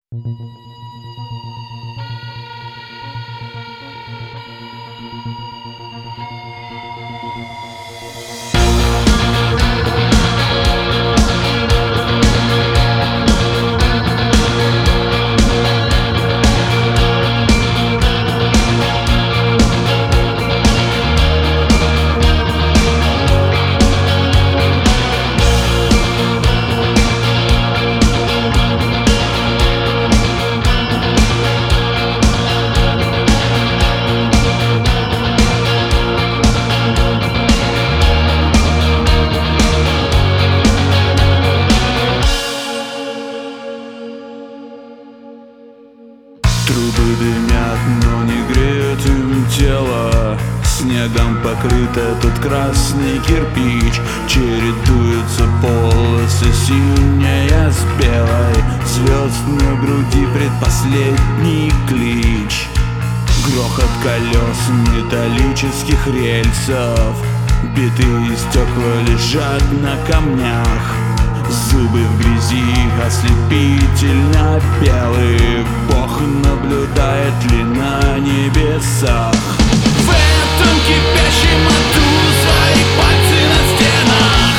Трубы дымят, но не греют им тело. Снегом покрыт этот красный кирпич. Чередуются полосы, синяя с белой. Звезд на груди предпоследний клич. Грохот колес металлических рельсов. Битые стекла лежат на камнях. Зубы в грязи, ослепительно белые. Бог наблюдает ли на небесах? В этом кипящем аду свои пальцы на стенах.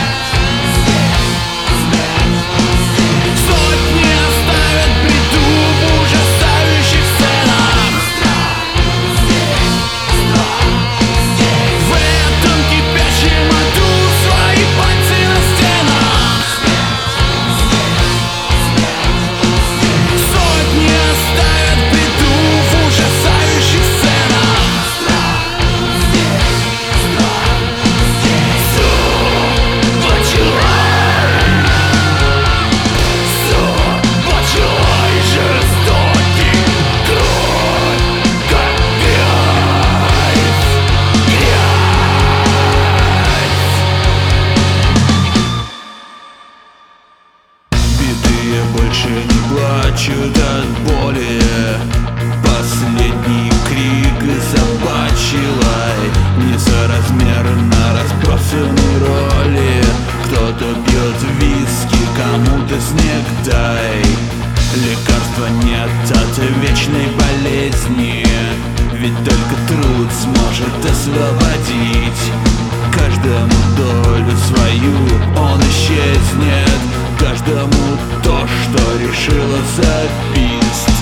Сотни оставят бреду в ужасающих сценах. В этом кипящем аду свои пальцы на стенах. Сотни оставят бреду в ужасающих сценах. Почелай жестокий кровь, как грязь. Битые больше не плачут от боли. Последний крик и собачий лай. Несоразмерно разбросаны роли. Кто-то пьет виски, кому-то снег дай. Лекарства нет от вечной болезни. Ведь только труд сможет освободить. Каждому долю свою он исчезнет. Каждому то, что решило забить.